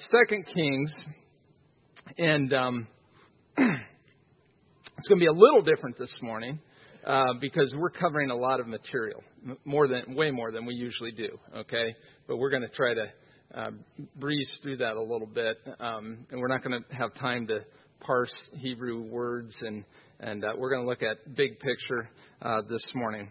2 Kings, and it's going to be a little different this morning because we're covering a lot of material, way more than we usually do, okay? But we're going to try to breeze through that a little bit, and we're not going to have time to parse Hebrew words, and we're going to look at big picture this morning.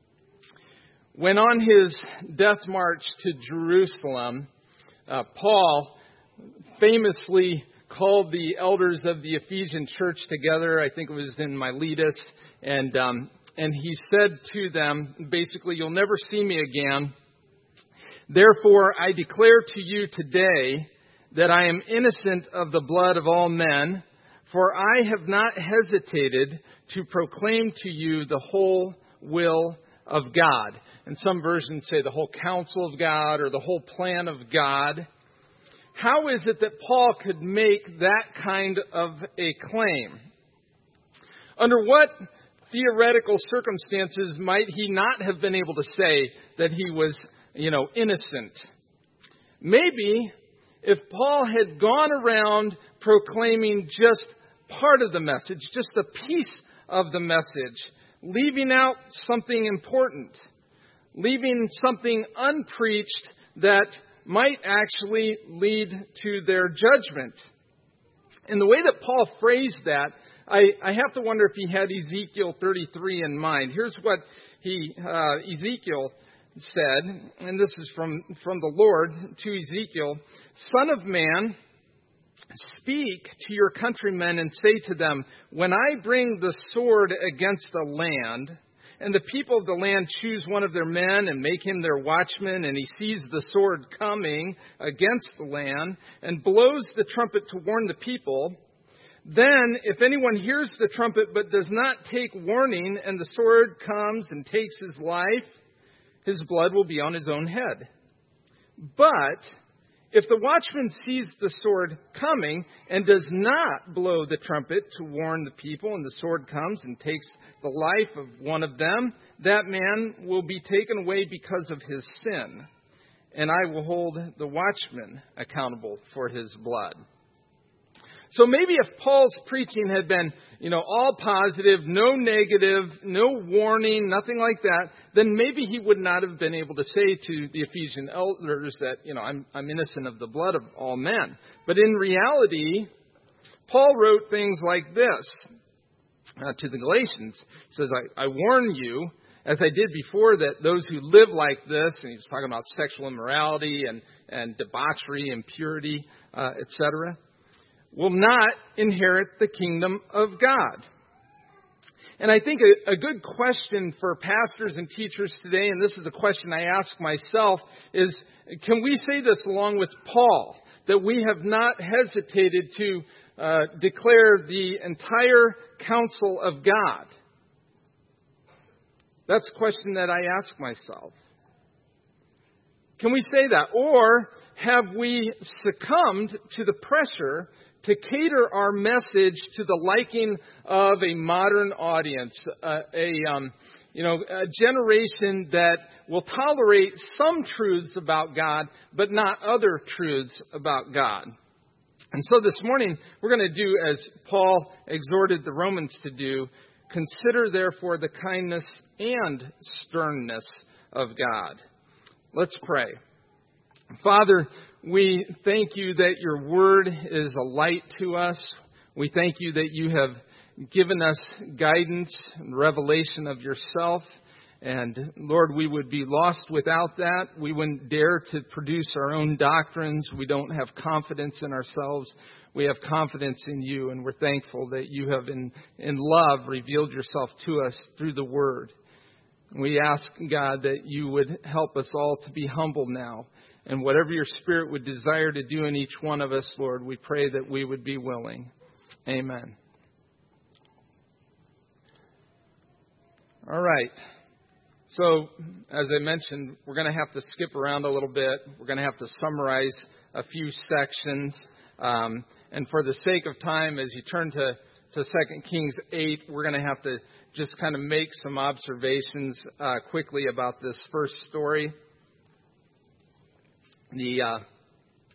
When on his death march to Jerusalem, Paul famously called the elders of the Ephesian church together. I think it was in Miletus, and he said to them, basically, "You'll never see me again. Therefore, I declare to you today that I am innocent of the blood of all men, for I have not hesitated to proclaim to you the whole will of God." And some versions say the whole counsel of God or the whole plan of God. How is it that Paul could make that kind of a claim? Under what theoretical circumstances might he not have been able to say that he was, innocent? Maybe if Paul had gone around proclaiming just part of the message, just a piece of the message, leaving out something important, leaving something unpreached that might actually lead to their judgment. And the way that Paul phrased that, I have to wonder if he had Ezekiel 33 in mind. Here's what Ezekiel said, and this is from the Lord to Ezekiel: "Son of man, speak to your countrymen and say to them, when I bring the sword against a land, and the people of the land choose one of their men and make him their watchman, and he sees the sword coming against the land and blows the trumpet to warn the people, then if anyone hears the trumpet but does not take warning, and the sword comes and takes his life, his blood will be on his own head. But if the watchman sees the sword coming and does not blow the trumpet to warn the people, and the sword comes and takes the life of one of them, that man will be taken away because of his sin, and I will hold the watchman accountable for his blood." So maybe if Paul's preaching had been, all positive, no negative, no warning, nothing like that, then maybe he would not have been able to say to the Ephesian elders that, I'm innocent of the blood of all men. But in reality, Paul wrote things like this to the Galatians. He says, I warn you, as I did before, that those who live like this, and he was talking about sexual immorality and debauchery, impurity, etc., will not inherit the kingdom of God. And I think a good question for pastors and teachers today, and this is a question I ask myself, is can we say this along with Paul, that we have not hesitated to declare the entire counsel of God? That's a question that I ask myself. Can we say that? Or have we succumbed to the pressure to cater our message to the liking of a modern audience, a generation that will tolerate some truths about God, but not other truths about God? And so this morning, we're going to do as Paul exhorted the Romans to do: consider therefore the kindness and sternness of God. Let's pray. Father, we thank you that your word is a light to us. We thank you that you have given us guidance and revelation of yourself. And Lord, we would be lost without that. We wouldn't dare to produce our own doctrines. We don't have confidence in ourselves. We have confidence in you, and we're thankful that you have in love revealed yourself to us through the word. We ask, God, that you would help us all to be humble now. And whatever your Spirit would desire to do in each one of us, Lord, we pray that we would be willing. Amen. All right. So, as I mentioned, we're going to have to skip around a little bit. We're going to have to summarize a few sections. And for the sake of time, as you turn to 2 Kings 8, we're going to have to just kind of make some observations quickly about this first story. The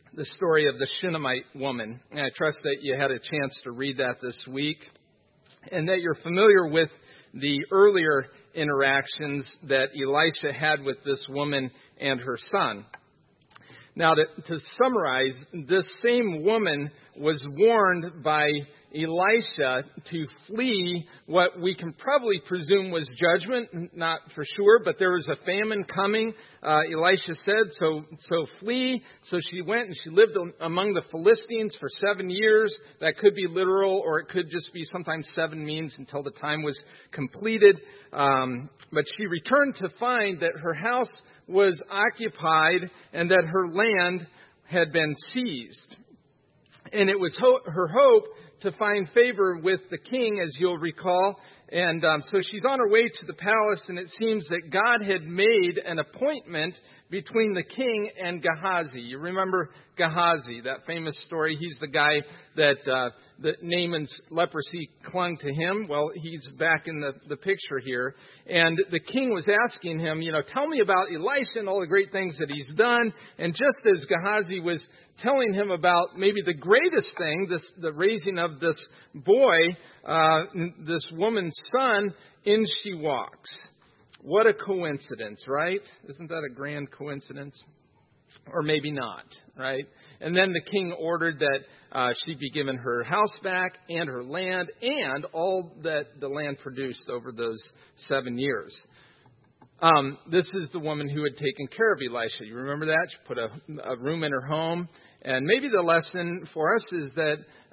the story of the Shunammite woman. And I trust that you had a chance to read that this week and that you're familiar with the earlier interactions that Elisha had with this woman and her son. Now, to summarize, this same woman was warned by Elisha to flee what we can probably presume was judgment, not for sure, but there was a famine coming, Elisha said, so flee. So she went and she lived among the Philistines for 7 years. That could be literal, or it could just be sometimes 7 means until the time was completed. But she returned to find that her house was occupied and that her land had been seized. And it was her hope to find favor with the king, as you'll recall. And so she's on her way to the palace, and it seems that God had made an appointment between the king and Gehazi. You remember Gehazi, that famous story? He's the guy that Naaman's leprosy clung to him. Well, he's back in the picture here. And the king was asking him, tell me about Elisha and all the great things that he's done. And just as Gehazi was telling him about maybe the greatest thing, the raising of this boy, this woman's son, in she walks. What a coincidence, right? Isn't that a grand coincidence? Or maybe not, right? And then the king ordered that she be given her house back and her land and all that the land produced over those 7 years. This is the woman who had taken care of Elisha. You remember that? She put a room in her home. And maybe the lesson for us is that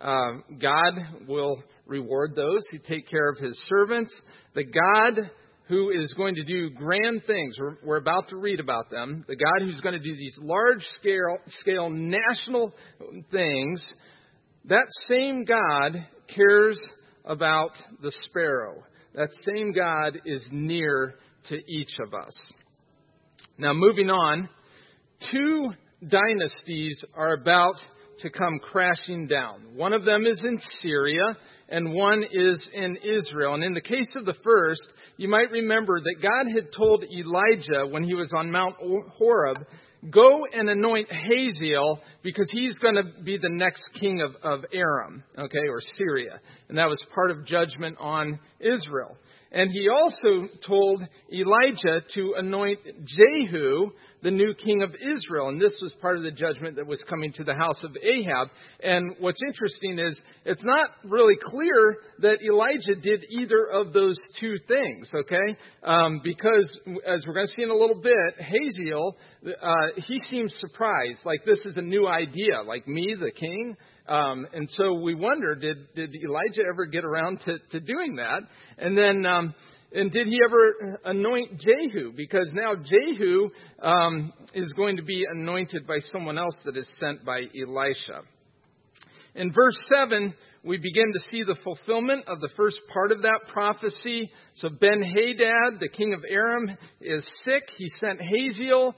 God will reward those who take care of his servants. The God who is going to do grand things, we're about to read about them, the God who's going to do these large-scale national things, that same God cares about the sparrow. That same God is near to each of us. Now, moving on, 2 dynasties are about to come crashing down. One of them is in Syria, and one is in Israel. And in the case of the first, you might remember that God had told Elijah when he was on Mount Horeb, go and anoint Hazael because he's going to be the next king of Aram, or Syria. And that was part of judgment on Israel. And he also told Elijah to anoint Jehu, the new king of Israel. And this was part of the judgment that was coming to the house of Ahab. And what's interesting is it's not really clear that Elijah did either of those 2 things, because as we're going to see in a little bit, Hazael, he seems surprised, like this is a new idea, like me, the king. And so we wonder, did Elijah ever get around to doing that? And then, and did he ever anoint Jehu? Because now Jehu is going to be anointed by someone else that is sent by Elisha. In verse 7, we begin to see the fulfillment of the first part of that prophecy. So Ben-Hadad, the king of Aram, is sick. He sent Hazael.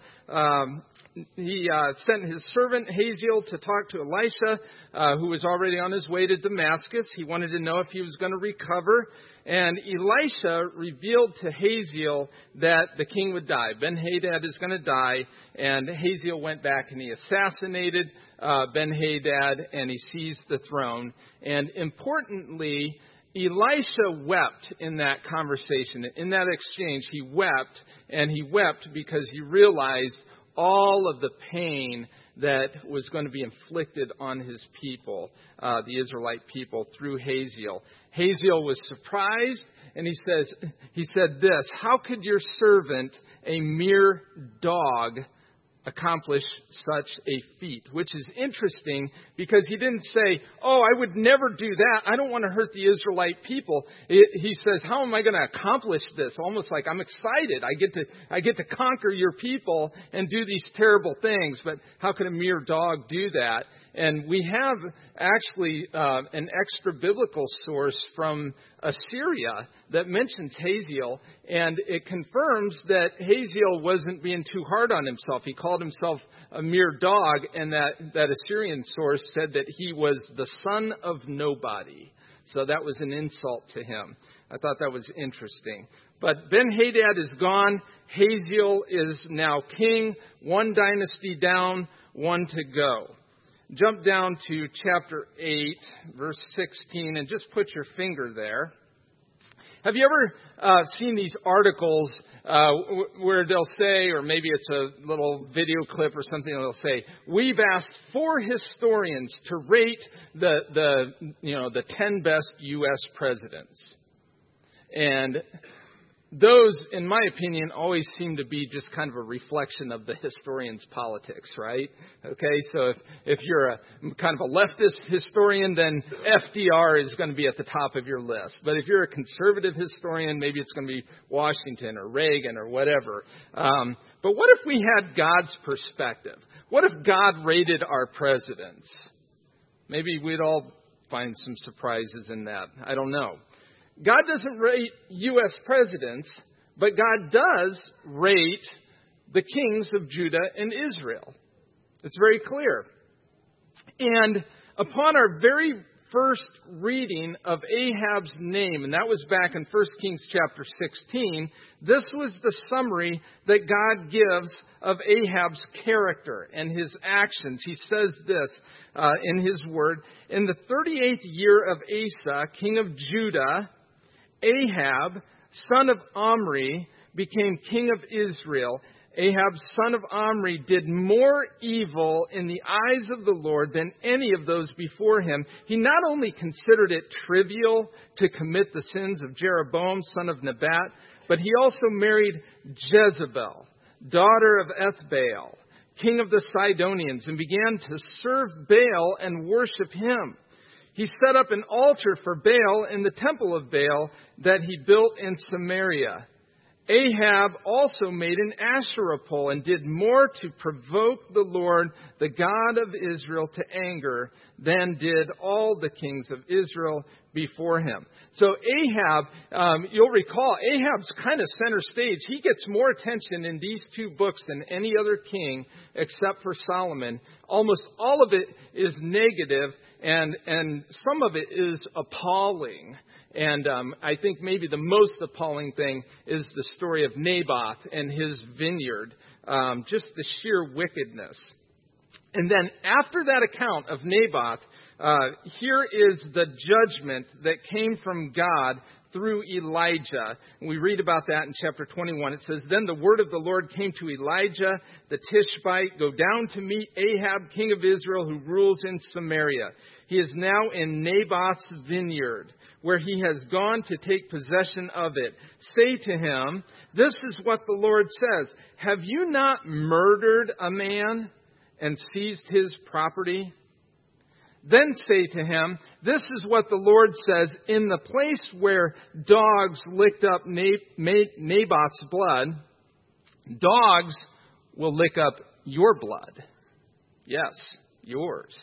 He sent his servant Hazael to talk to Elisha, who was already on his way to Damascus. He wanted to know if he was going to recover. And Elisha revealed to Hazael that the king would die. Ben-Hadad is going to die. And Hazael went back and he assassinated Ben-Hadad and he seized the throne. And importantly, Elisha wept in that conversation. In that exchange, he wept. And he wept because he realized all of the pain that was going to be inflicted on his people, the Israelite people, through Hazael. Hazael was surprised, and he said this, how could your servant, a mere dog, accomplish such a feat? Which is interesting because he didn't say, oh, I would never do that. I don't want to hurt the Israelite people. He says, how am I going to accomplish this? Almost like I'm excited. I get to conquer your people and do these terrible things. But how could a mere dog do that? And we have actually an extra biblical source from Assyria that mentions Hazael, and it confirms that Hazael wasn't being too hard on himself. He called himself a mere dog, and that Assyrian source said that he was the son of nobody. So that was an insult to him. I thought that was interesting. But Ben-Hadad is gone. Hazael is now king. 1 dynasty down, 1 to go. jump down to chapter 8, verse 16, and just put your finger there. Have you ever seen these articles where they'll say, or maybe it's a little video clip or something, they'll say, we've asked 4 historians to rate the 10 best U.S. presidents. And those, in my opinion, always seem to be just kind of a reflection of the historian's politics, right? Okay, so if you're a kind of a leftist historian, then FDR is going to be at the top of your list. But if you're a conservative historian, maybe it's going to be Washington or Reagan or whatever. But what if we had God's perspective? What if God rated our presidents? Maybe we'd all find some surprises in that. I don't know. God doesn't rate U.S. presidents, but God does rate the kings of Judah and Israel. It's very clear. And upon our very first reading of Ahab's name, and that was back in 1 Kings chapter 16, this was the summary that God gives of Ahab's character and his actions. He says this in his word, in the 38th year of Asa, king of Judah, Ahab, son of Omri, became king of Israel. Ahab, son of Omri, did more evil in the eyes of the Lord than any of those before him. He not only considered it trivial to commit the sins of Jeroboam, son of Nebat, but he also married Jezebel, daughter of Ethbaal, king of the Sidonians, and began to serve Baal and worship him. He set up an altar for Baal in the temple of Baal that he built in Samaria. Ahab also made an Asherah pole and did more to provoke the Lord, the God of Israel, to anger than did all the kings of Israel before him. So Ahab, you'll recall, Ahab's kind of center stage. He gets more attention in these 2 books than any other king except for Solomon. Almost all of it is negative, and some of it is appalling. And I think maybe the most appalling thing is the story of Naboth and his vineyard, just the sheer wickedness. And then after that account of Naboth, here is the judgment that came from God through Elijah. And we read about that in chapter 21. It says, then the word of the Lord came to Elijah, the Tishbite, go down to meet Ahab, king of Israel, who rules in Samaria. He is now in Naboth's vineyard, where he has gone to take possession of it. Say to him, this is what the Lord says. Have you not murdered a man and seized his property? Then say to him, this is what the Lord says, in the place where dogs licked up Naboth's blood, dogs will lick up your blood. Yes, yours.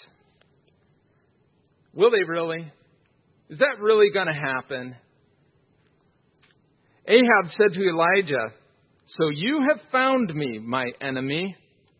Will they really? Is that really going to happen? Ahab said to Elijah, so you have found me, my enemy.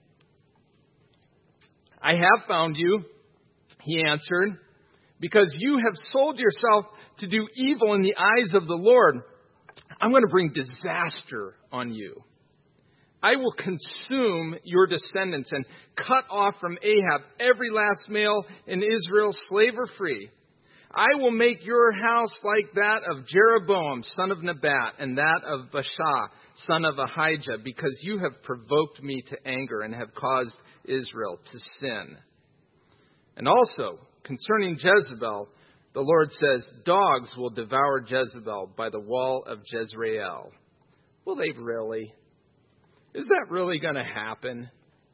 I have found you, he answered, because you have sold yourself to do evil in the eyes of the Lord. I'm going to bring disaster on you. I will consume your descendants and cut off from Ahab every last male in Israel, slave or free. I will make your house like that of Jeroboam, son of Nebat, and that of Baasha, son of Ahijah, because you have provoked me to anger and have caused Israel to sin. And also, concerning Jezebel, the Lord says, dogs will devour Jezebel by the wall of Jezreel. Will they really? Is that really going to happen?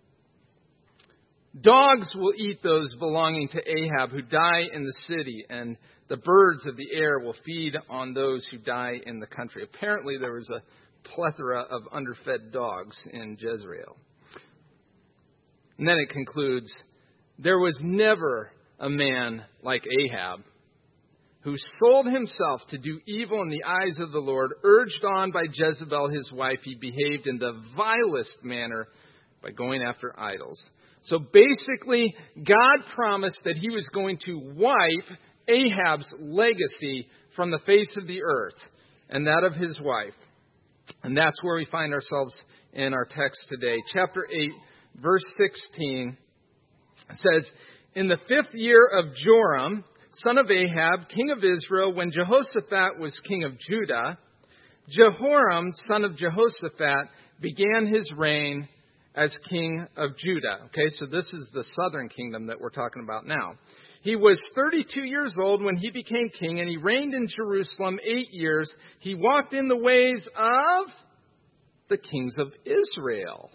Dogs will eat those belonging to Ahab who die in the city, and the birds of the air will feed on those who die in the country. Apparently there was a plethora of underfed dogs in Jezreel. And then it concludes, there was never a man like Ahab who sold himself to do evil in the eyes of the Lord. Urged on by Jezebel, his wife, he behaved in the vilest manner by going after idols. So basically, God promised that he was going to wipe Ahab's legacy from the face of the earth and that of his wife. And that's where we find ourselves in our text today. Chapter 8, verse 16 says, in the 5th year of Joram, son of Ahab, king of Israel, when Jehoshaphat was king of Judah, Jehoram, son of Jehoshaphat, began his reign as king of Judah. Okay, so this is the southern kingdom that we're talking about now. He was 32 years old when he became king, and he reigned in Jerusalem 8 years. He walked in the ways of the kings of Israel,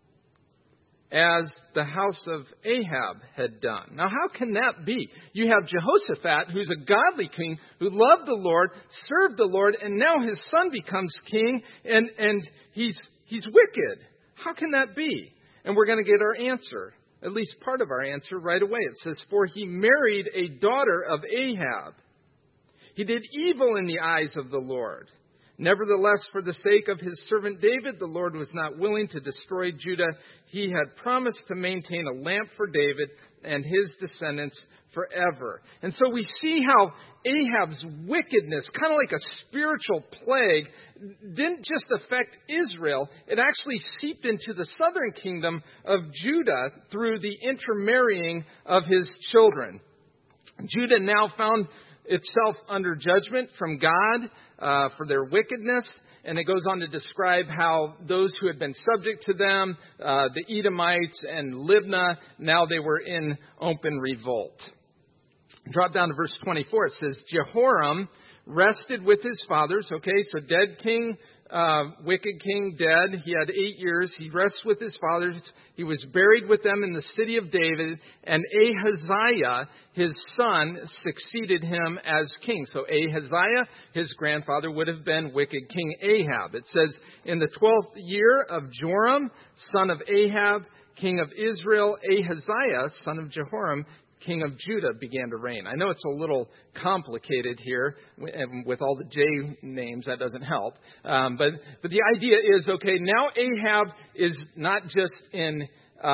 as the house of Ahab had done. Now, how can that be? You have Jehoshaphat, who's a godly king, who loved the Lord, served the Lord, and now his son becomes king, and he's wicked. How can that be? And we're going to get our answer, at least part of our answer, right away. It says, for he married a daughter of Ahab. He did evil in the eyes of the Lord. Nevertheless, for the sake of his servant David, the Lord was not willing to destroy Judah. He had promised to maintain a lamp for David and his descendants forever. And so we see how Ahab's wickedness, kind of like a spiritual plague, didn't just affect Israel. It actually seeped into the southern kingdom of Judah through the intermarrying of his children. Judah now found itself under judgment from God for their wickedness. And it goes on to describe how those who had been subject to them, the Edomites and Libnah, now they were in open revolt. Drop down to verse 24. It says, Jehoram rested with his fathers. Okay, so dead king, wicked king, dead. He had 8 years. He rests with his fathers. He was buried with them in the city of David. And Ahaziah, his son, succeeded him as king. So Ahaziah, his grandfather, would have been wicked king Ahab. It says, in the 12th year of Joram, son of Ahab, king of Israel, Ahaziah, son of Jehoram, king of Judah, began to reign. I know it's a little complicated here, and with all the J names, that doesn't help. But the idea is, okay, now Ahab is not just in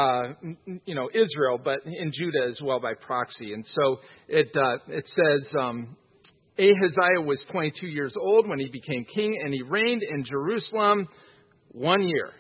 Israel, but in Judah as well by proxy. And so it says Ahaziah was 22 years old when he became king, and he reigned in Jerusalem 1 year.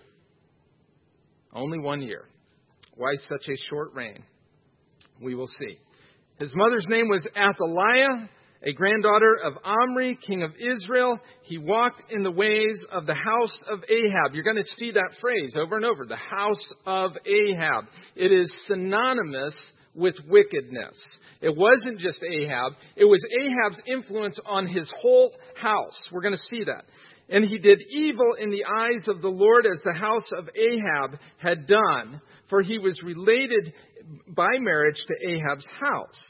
Only 1 year. Why such a short reign? We will see. His mother's name was Athaliah, a granddaughter of Omri, king of Israel. He walked in the ways of the house of Ahab. You're going to see that phrase over and over, the house of Ahab. It is synonymous with wickedness. It wasn't just Ahab. It was Ahab's influence on his whole house. We're going to see that. And he did evil in the eyes of the Lord as the house of Ahab had done, for he was related by marriage to Ahab's house.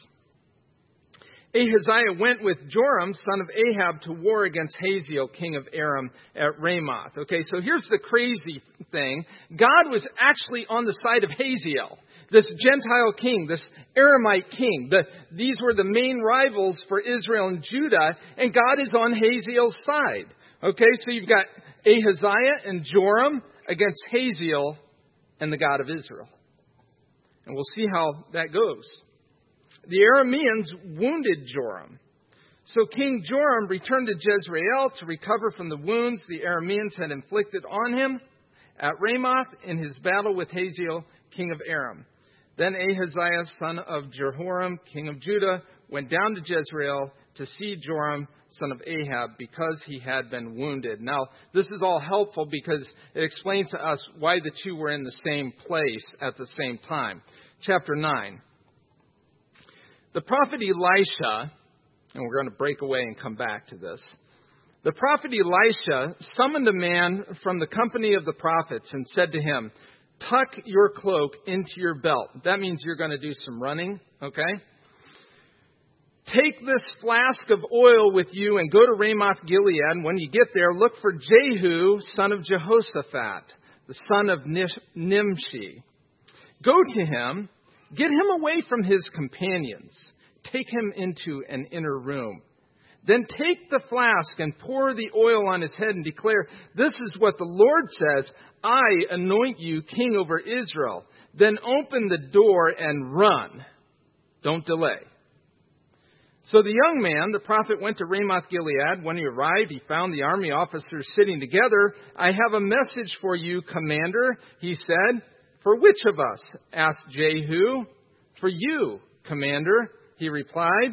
Ahaziah went with Joram, son of Ahab, to war against Hazael, king of Aram, at Ramoth. Okay, so here's the crazy thing. God was actually on the side of Hazael, this Gentile king, this Aramite king. These were the main rivals for Israel and Judah, and God is on Hazael's side. Okay, so you've got Ahaziah and Joram against Hazael and the God of Israel. And we'll see how that goes. The Arameans wounded Joram. So King Joram returned to Jezreel to recover from the wounds the Arameans had inflicted on him at Ramoth in his battle with Hazael, king of Aram. Then Ahaziah, son of Jehoram, king of Judah, went down to Jezreel to see Joram, son of Ahab, because he had been wounded. Now, this is all helpful because it explains to us why the two were in the same place at the same time. Chapter 9. The prophet Elisha, and we're going to break away and come back to this. The prophet Elisha summoned a man from the company of the prophets and said to him, tuck your cloak into your belt. That means you're going to do some running, okay? Take this flask of oil with you and go to Ramoth Gilead. And when you get there, look for Jehu, son of Jehoshaphat, the son of Nimshi. Go to him, get him away from his companions. Take him into an inner room. Then take the flask and pour the oil on his head and declare, this is what the Lord says, I anoint you king over Israel. Then open the door and run. Don't delay. So the young man, the prophet, went to Ramoth Gilead. When he arrived, he found the army officers sitting together. I have a message for you, commander, he said. For which of us? Asked Jehu. For you, commander, he replied.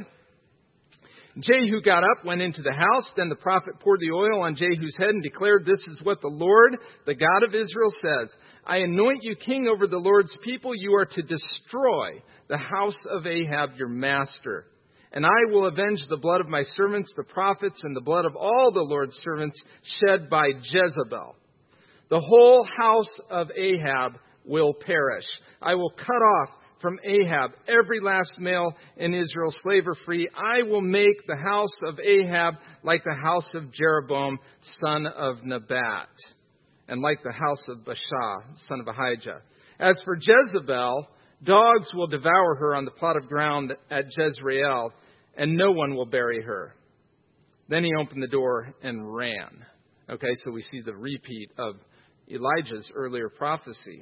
Jehu got up, went into the house. Then the prophet poured the oil on Jehu's head and declared, "This is what the Lord, the God of Israel, says. I anoint you king over the Lord's people. You are to destroy the house of Ahab, your master. And I will avenge the blood of my servants, the prophets, and the blood of all the Lord's servants shed by Jezebel. The whole house of Ahab will perish. I will cut off from Ahab every last male in Israel, slave or free. I will make the house of Ahab like the house of Jeroboam, son of Nebat, and like the house of Baasha, son of Ahijah. As for Jezebel, dogs will devour her on the plot of ground at Jezreel, and no one will bury her." Then he opened the door and ran. Okay, so we see the repeat of Elijah's earlier prophecy.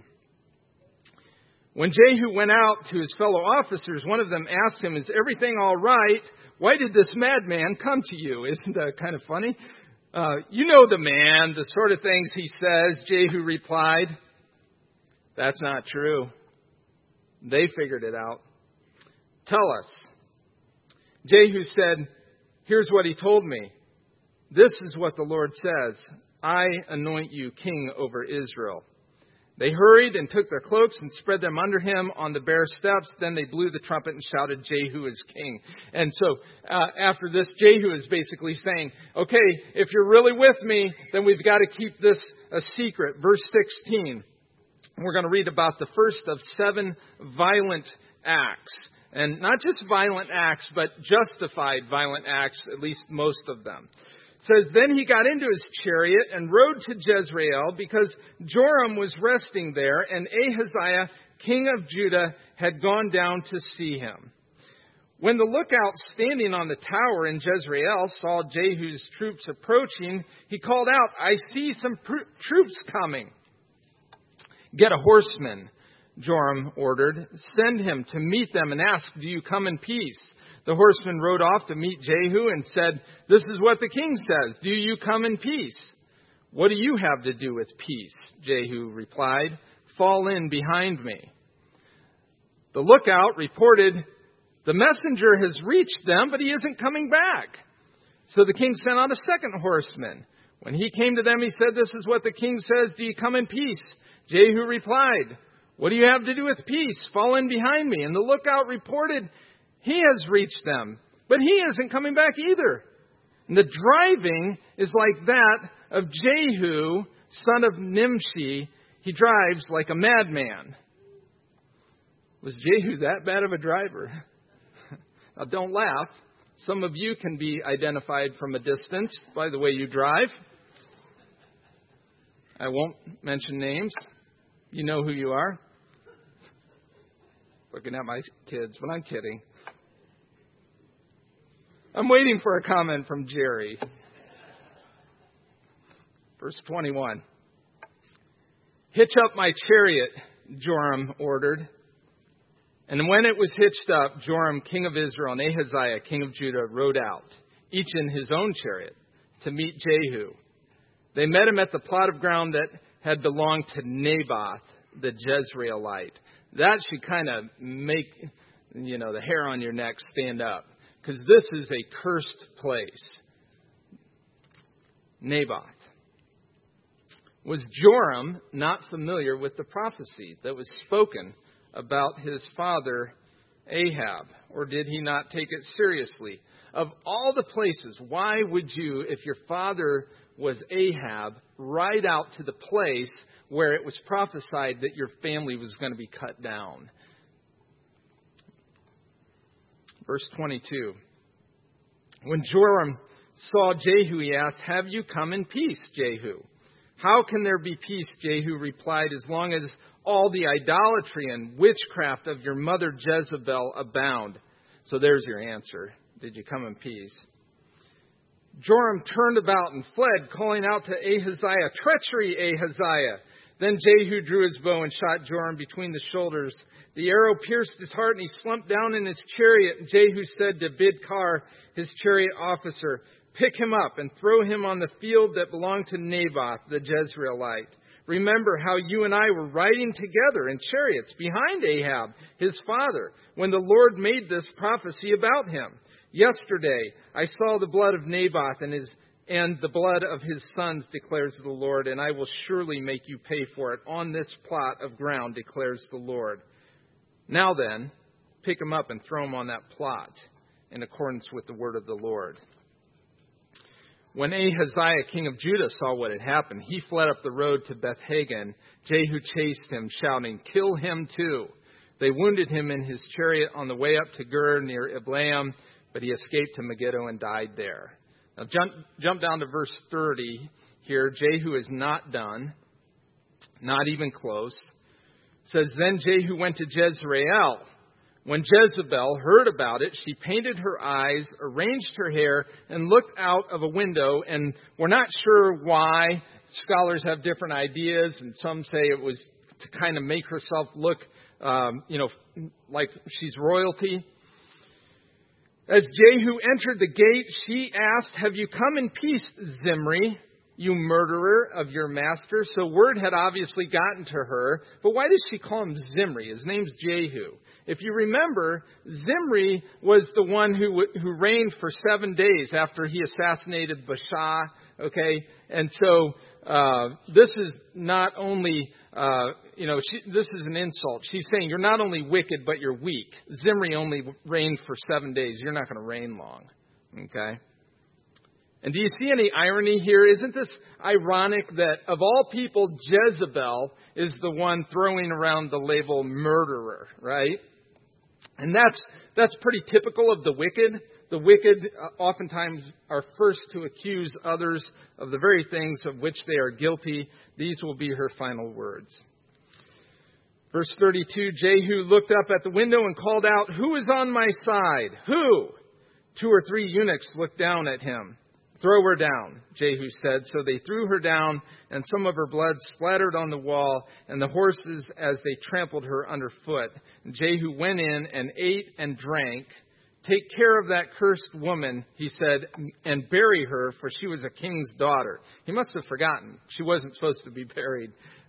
When Jehu went out to his fellow officers, one of them asked him, "Is everything all right? Why did this madman come to you?" Isn't that kind of funny? "You know the man, the sort of things he says," Jehu replied. "That's not true. They figured it out. Tell us." Jehu said, "Here's what he told me. This is what the Lord says. I anoint you king over Israel." They hurried and took their cloaks and spread them under him on the bare steps. Then they blew the trumpet and shouted, "Jehu is king." And so after this, Jehu is basically saying, okay, if you're really with me, then we've got to keep this a secret. Verse 16, we're going to read about the first of 7 violent acts. And not just violent acts, but justified violent acts, at least most of them. It says, "Then he got into his chariot and rode to Jezreel because Joram was resting there, and Ahaziah, king of Judah, had gone down to see him. When the lookout standing on the tower in Jezreel saw Jehu's troops approaching, he called out, 'I see some troops coming.' 'Get a horseman,' Joram ordered. 'Send him to meet them and ask, "Do you come in peace?" The horseman rode off to meet Jehu and said, "This is what the king says. Do you come in peace?" "What do you have to do with peace?" Jehu replied. "Fall in behind me." The lookout reported, "The messenger has reached them, but he isn't coming back." So the king sent on a second horseman. When he came to them, he said, "This is what the king says. Do you come in peace?" Jehu replied, "What do you have to do with peace? Fall in behind me." And the lookout reported, "He has reached them, but he isn't coming back either." And the driving is like that of Jehu, son of Nimshi. He drives like a madman. Was Jehu that bad of a driver? Now, don't laugh. Some of you can be identified from a distance by the way you drive. I won't mention names. You know who you are. Looking at my kids, but I'm kidding. I'm waiting for a comment from Jerry. Verse 21. "Hitch up my chariot," Joram ordered. And when it was hitched up, Joram, king of Israel, and Ahaziah, king of Judah, rode out, each in his own chariot, to meet Jehu. They met him at the plot of ground that had belonged to Naboth, the Jezreelite. That should kind of make, the hair on your neck stand up, because this is a cursed place. Naboth. Was Joram not familiar with the prophecy that was spoken about his father Ahab? Or did he not take it seriously? Of all the places, why would you, if your father was Ahab, ride out to the place where it was prophesied that your family was going to be cut down? Verse 22. When Joram saw Jehu, he asked, "Have you come in peace, Jehu?" "How can there be peace?" Jehu replied, "as long as all the idolatry and witchcraft of your mother Jezebel abound." So there's your answer. Did you come in peace? Joram turned about and fled, calling out to Ahaziah, "Treachery, Ahaziah!" Then Jehu drew his bow and shot Joram between the shoulders. The arrow pierced his heart, and he slumped down in his chariot. Jehu said to Bidkar, his chariot officer, "Pick him up and throw him on the field that belonged to Naboth, the Jezreelite. Remember how you and I were riding together in chariots behind Ahab, his father, when the Lord made this prophecy about him. Yesterday I saw the blood of Naboth and the blood of his sons, declares the Lord, and I will surely make you pay for it on this plot of ground, declares the Lord. Now then, pick him up and throw him on that plot in accordance with the word of the Lord. When Ahaziah, king of Judah, saw what had happened, he fled up the road to Beth-Hagan. Jehu chased him, shouting, "Kill him too." They wounded him in his chariot on the way up to Gur near Ibleam, but he escaped to Megiddo and died there. Now jump down to verse 30 here. Jehu is not done, not even close. It says, Then Jehu went to Jezreel. When Jezebel heard about it, she painted her eyes, arranged her hair, and looked out of a window. And we're not sure why. Scholars have different ideas, and some say it was to kind of make herself look, like she's royalty. As Jehu entered the gate, she asked, "Have you come in peace, Zimri, you murderer of your master?" So word had obviously gotten to her. But why does she call him Zimri? His name's Jehu. If you remember, Zimri was the one who reigned for 7 days after he assassinated Baasha. Okay, and so this is not only this is an insult. She's saying you're not only wicked, but you're weak. Zimri only reigned for 7 days. You're not going to reign long. Okay. And do you see any irony here? Isn't this ironic that of all people, Jezebel is the one throwing around the label murderer, right? And that's pretty typical of the wicked. The wicked oftentimes are first to accuse others of the very things of which they are guilty. These will be her final words. Verse 32, Jehu looked up at the window and called out, "Who is on my side? Who?" 2 or 3 eunuchs looked down at him. "Throw her down," Jehu said. So they threw her down, and some of her blood splattered on the wall, and the horses as they trampled her underfoot. And Jehu went in and ate and drank. "Take care of that cursed woman," he said, "and bury her, for she was a king's daughter." He must have forgotten. She wasn't supposed to be buried.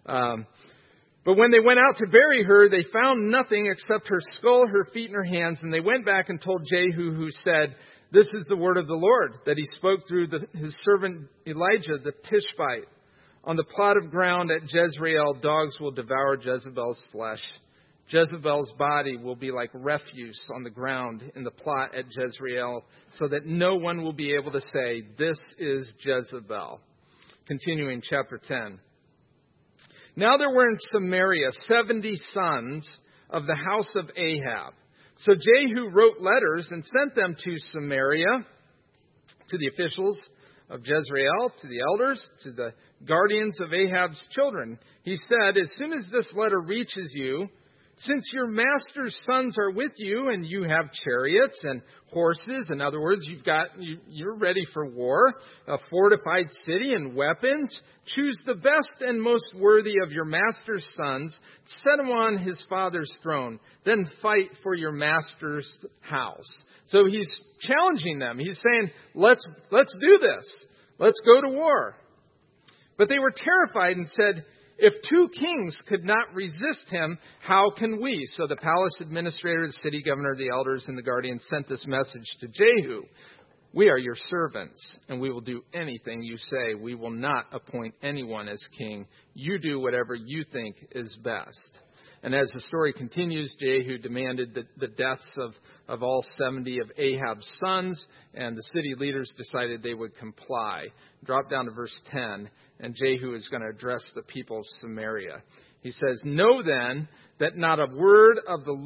But when they went out to bury her, they found nothing except her skull, her feet, and her hands. And they went back and told Jehu, who said, "This is the word of the Lord that he spoke through his servant Elijah the Tishbite. On the plot of ground at Jezreel, dogs will devour Jezebel's flesh. Jezebel's body will be like refuse on the ground in the plot at Jezreel, so that no one will be able to say, 'This is Jezebel.'" Continuing chapter 10. Now there were in Samaria 70 sons of the house of Ahab. So Jehu wrote letters and sent them to Samaria, to the officials of Jezreel, to the elders, to the guardians of Ahab's children. He said, "As soon as this letter reaches you, since your master's sons are with you and you have chariots and horses," in other words, you're ready for war, a fortified city and weapons, "choose the best and most worthy of your master's sons, set him on his father's throne, then fight for your master's house." So he's challenging them. He's saying, let's do this. Let's go to war. But they were terrified and said, "If 2 kings could not resist him, how can we?" So the palace administrator, the city governor, the elders, and the guardians sent this message to Jehu. "We are your servants, and we will do anything you say. We will not appoint anyone as king. You do whatever you think is best." And as the story continues, Jehu demanded the deaths of all 70 of Ahab's sons, and the city leaders decided they would comply. Drop down to verse 10, and Jehu is going to address the people of Samaria. He says, "Know then that not a word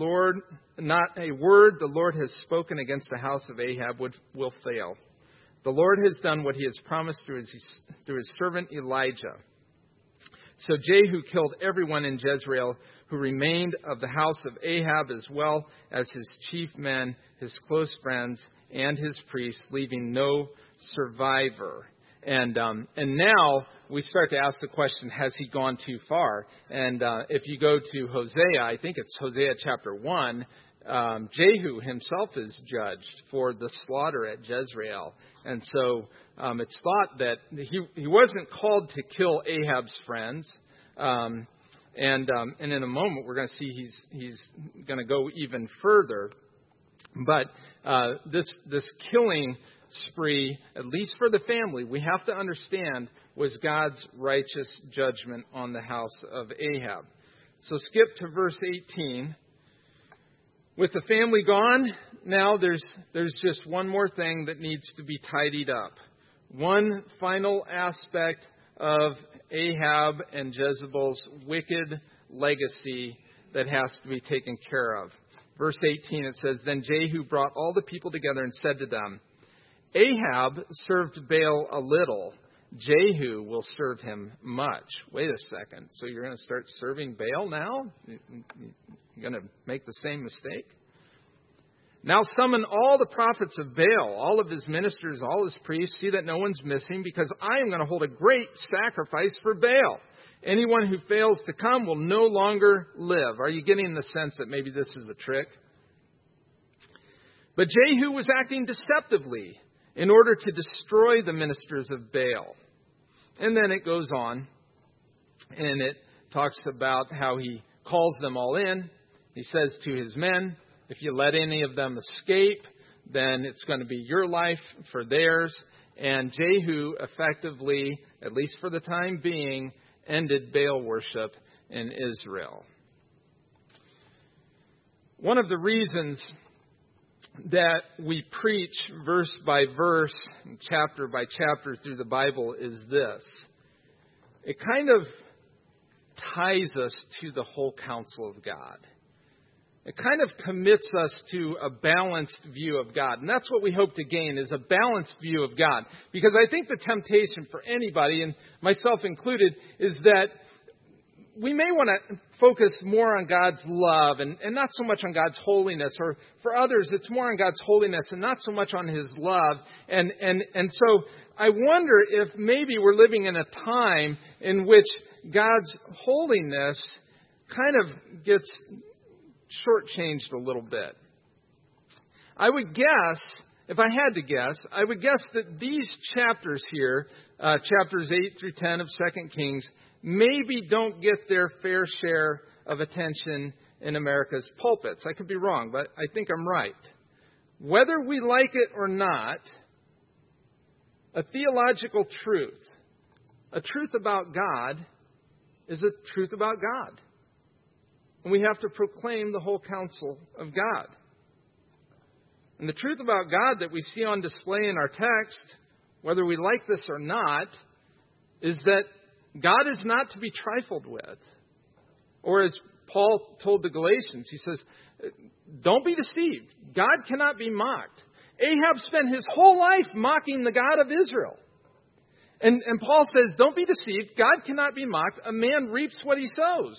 the Lord has spoken against the house of Ahab will fail. The Lord has done what he has promised through his servant Elijah." So Jehu killed everyone in Jezreel who remained of the house of Ahab, as well as his chief men, his close friends, and his priests, leaving no survivor. And now we start to ask the question, has he gone too far? And if you go to Hosea, I think it's Hosea chapter 1, Jehu himself is judged for the slaughter at Jezreel. And so it's thought that he wasn't called to kill Ahab's friends, And in a moment, we're going to see he's going to go even further. But this killing spree, at least for the family, we have to understand, was God's righteous judgment on the house of Ahab. So skip to verse 18. With the family gone, now there's just one more thing that needs to be tidied up. One final aspect of Ahab and Jezebel's wicked legacy that has to be taken care of. Verse 18, it says, Then Jehu brought all the people together and said to them, Ahab served Baal a little. Jehu will serve him much. Wait a second. So you're going to start serving Baal now? You're going to make the same mistake? Now summon all the prophets of Baal, all of his ministers, all his priests. See that no one's missing, because I am going to hold a great sacrifice for Baal. Anyone who fails to come will no longer live. Are you getting the sense that maybe this is a trick? But Jehu was acting deceptively in order to destroy the ministers of Baal. And then it goes on, and it talks about how he calls them all in. He says to his men, if you let any of them escape, then it's going to be your life for theirs. And Jehu effectively, at least for the time being, ended Baal worship in Israel. One of the reasons that we preach verse by verse, chapter by chapter through the Bible is this. It kind of ties us to the whole counsel of God. It kind of commits us to a balanced view of God. And that's what we hope to gain, is a balanced view of God. Because I think the temptation for anybody, and myself included, is that we may want to focus more on God's love and not so much on God's holiness. Or for others, it's more on God's holiness and not so much on His love. And so I wonder if maybe we're living in a time in which God's holiness kind of gets shortchanged a little bit. I would guess, if I had to guess, I would guess that these chapters here, chapters 8 through 10 of 2 Kings, maybe don't get their fair share of attention in America's pulpits. I could be wrong, but I think I'm right. Whether we like it or not, a theological truth, a truth about God, is a truth about God. And we have to proclaim the whole counsel of God. And the truth about God that we see on display in our text, whether we like this or not, is that God is not to be trifled with. Or as Paul told the Galatians, he says, don't be deceived. God cannot be mocked. Ahab spent his whole life mocking the God of Israel. And Paul says, don't be deceived. God cannot be mocked. A man reaps what he sows.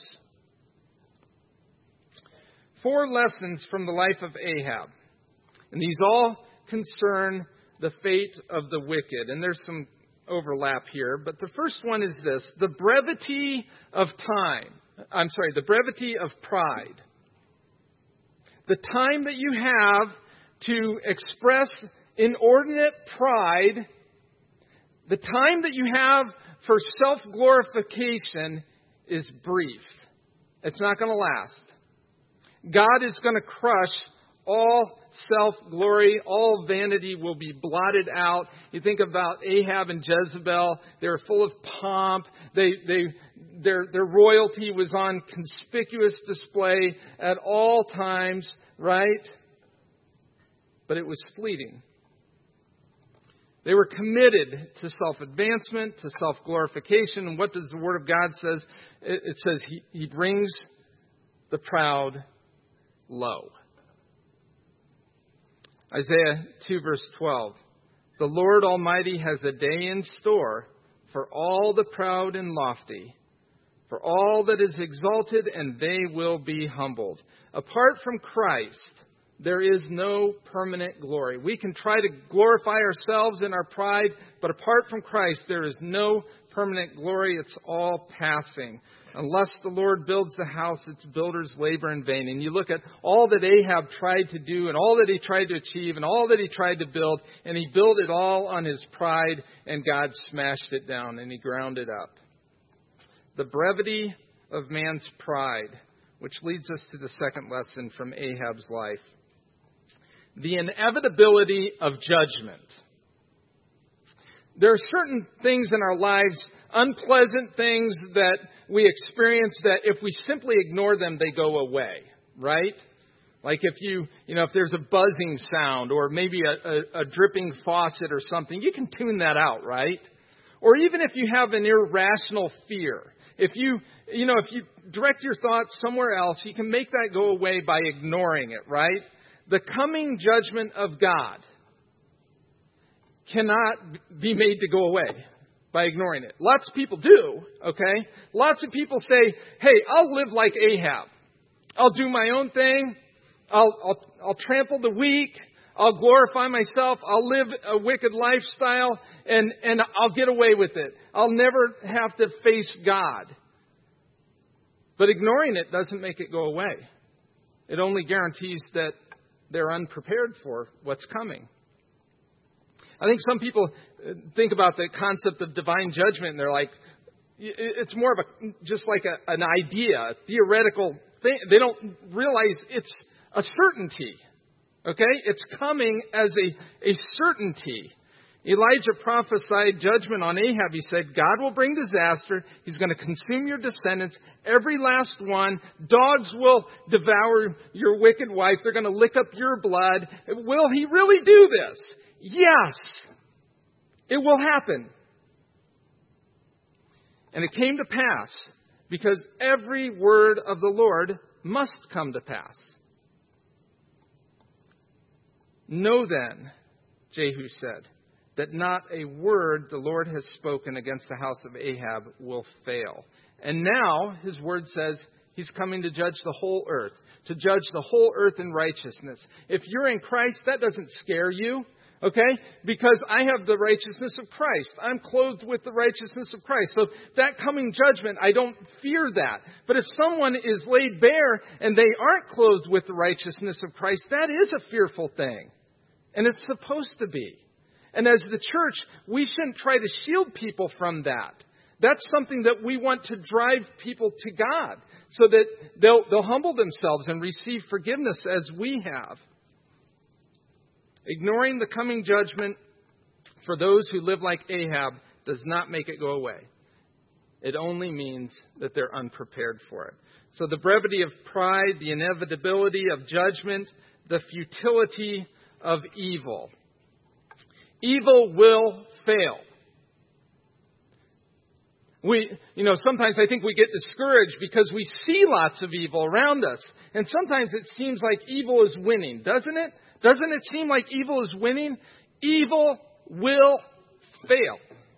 4 lessons from the life of Ahab. And these all concern the fate of the wicked. And there's some overlap here. But the first one is this: the brevity of the brevity of pride. The time that you have to express inordinate pride, the time that you have for self-glorification is brief. It's not going to last. God is going to crush all self-glory. All vanity will be blotted out. You think about Ahab and Jezebel. They were full of pomp. Their royalty was on conspicuous display at all times, right? But it was fleeting. They were committed to self-advancement, to self-glorification. And what does the Word of God says? It says He brings the proud low. Isaiah 2 verse 12. The Lord Almighty has a day in store for all the proud and lofty, for all that is exalted, and they will be humbled. Apart from Christ, there is no permanent glory. We can try to glorify ourselves in our pride, but apart from Christ, there is no permanent glory. It's all passing. Unless the Lord builds the house, its builders labor in vain. And you look at all that Ahab tried to do and all that he tried to achieve and all that he tried to build, and he built it all on his pride, and God smashed it down and He ground it up. the brevity of man's pride, which leads us to the second lesson from Ahab's life. The inevitability of judgment. There are certain things in our lives, unpleasant things that we experience that if we simply ignore them, they go away, right? Like if if there's a buzzing sound or maybe a dripping faucet or something, you can tune that out, right? Or even if you have an irrational fear, if you direct your thoughts somewhere else, you can make that go away by ignoring it, right? The coming judgment of God cannot be made to go away by ignoring it. Lots of people do, okay? Lots of people say, hey, I'll live like Ahab. I'll do my own thing. I'll trample the weak. I'll glorify myself. I'll live a wicked lifestyle and I'll get away with it. I'll never have to face God. But ignoring it doesn't make it go away. It only guarantees that they're unprepared for what's coming. I think some people think about the concept of divine judgment and they're like, it's more of just like an idea, a theoretical thing. They don't realize it's a certainty. Okay? It's coming as a certainty. Elijah prophesied judgment on Ahab. He said, God will bring disaster. He's going to consume your descendants, every last one. Dogs will devour your wicked wife. They're going to lick up your blood. Will he really do this? Yes. It will happen. And it came to pass because every word of the Lord must come to pass. Know then, Jehu said, that not a word the Lord has spoken against the house of Ahab will fail. And now his word says he's coming to judge the whole earth, to judge the whole earth in righteousness. If you're in Christ, that doesn't scare you, okay? Because I have the righteousness of Christ. I'm clothed with the righteousness of Christ. So that coming judgment, I don't fear that. But if someone is laid bare and they aren't clothed with the righteousness of Christ, that is a fearful thing. And it's supposed to be. And as the church, we shouldn't try to shield people from that. That's something that we want to drive people to God so that they'll humble themselves and receive forgiveness as we have. Ignoring the coming judgment for those who live like Ahab does not make it go away. It only means that they're unprepared for it. So the brevity of pride, the inevitability of judgment, the futility of evil. Evil will fail. Sometimes I think we get discouraged because we see lots of evil around us. And sometimes it seems like evil is winning, doesn't it? Doesn't it seem like evil is winning? Evil will fail.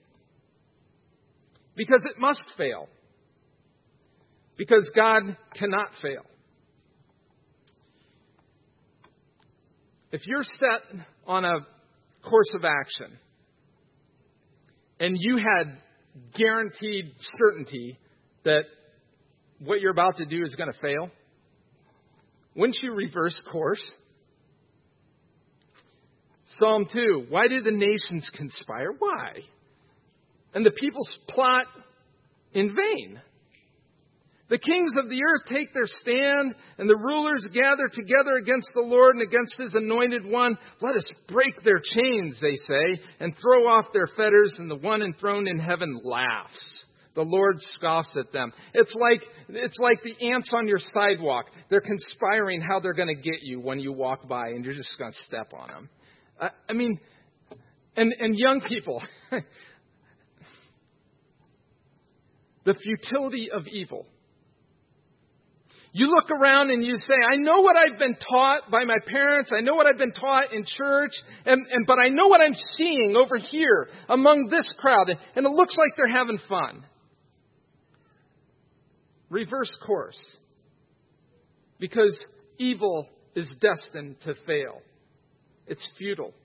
Because it must fail. Because God cannot fail. If you're set on a course of action and you had guaranteed certainty that what you're about to do is going to fail, wouldn't you reverse course? Psalm 2, why do the nations conspire? Why? And the peoples plot in vain. The kings of the earth take their stand, and the rulers gather together against the Lord and against His anointed one. Let us break their chains, they say, and throw off their fetters, and the one enthroned in heaven laughs. The Lord scoffs at them. It's like the ants on your sidewalk. They're conspiring how they're going to get you when you walk by, and you're just going to step on them. And young people, the futility of evil. You look around and you say, I know what I've been taught by my parents. I know what I've been taught in church. But I know what I'm seeing over here among this crowd. And it looks like they're having fun. Reverse course. Because evil is destined to fail. It's futile.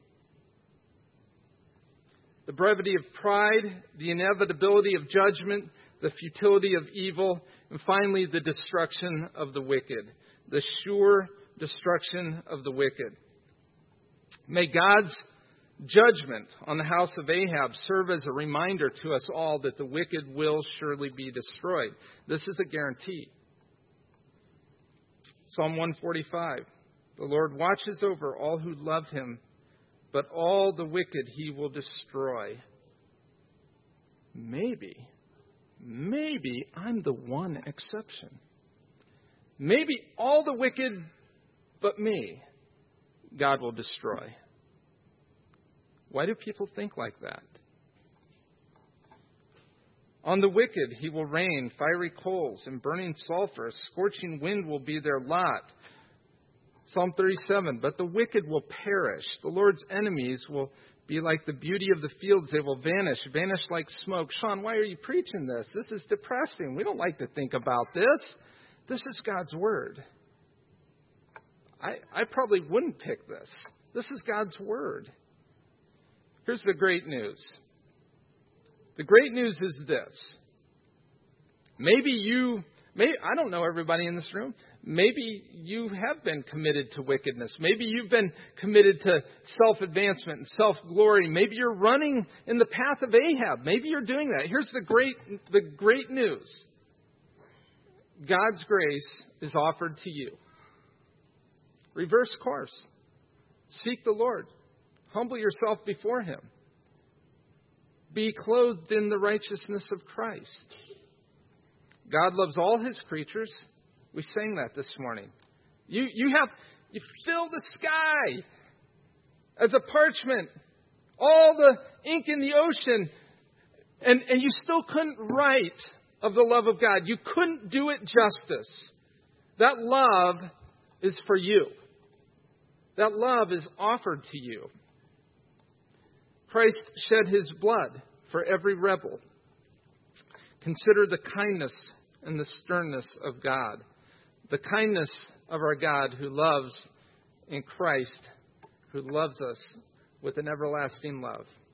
The brevity of pride, the inevitability of judgment, the futility of evil, and finally the destruction of the wicked. The sure destruction of the wicked. May God's judgment on the house of Ahab serve as a reminder to us all that the wicked will surely be destroyed. This is a guarantee. Psalm 145. The Lord watches over all who love him, but all the wicked he will destroy. Maybe I'm the one exception. Maybe all the wicked but me, God will destroy. Why do people think like that? On the wicked he will rain fiery coals and burning sulfur. A scorching wind will be their lot. Psalm 37, but the wicked will perish. The Lord's enemies will be like the beauty of the fields. They will vanish like smoke. Sean, why are you preaching this? This is depressing. We don't like to think about this. This is God's word. I probably wouldn't pick this. This is God's word. Here's the great news. The great news is this. I don't know everybody in this room. Maybe you have been committed to wickedness. Maybe you've been committed to self-advancement and self-glory. Maybe you're running in the path of Ahab. Maybe you're doing that. Here's the great news. God's grace is offered to you. Reverse course. Seek the Lord. Humble yourself before him. Be clothed in the righteousness of Christ. God loves all his creatures. We sang that this morning. You fill the sky as a parchment, all the ink in the ocean, and you still couldn't write of the love of God. You couldn't do it justice. That love is for you. That love is offered to you. Christ shed his blood for every rebel. Consider the kindness and the sternness of God. The kindness of our God who loves in Christ, who loves us with an everlasting love.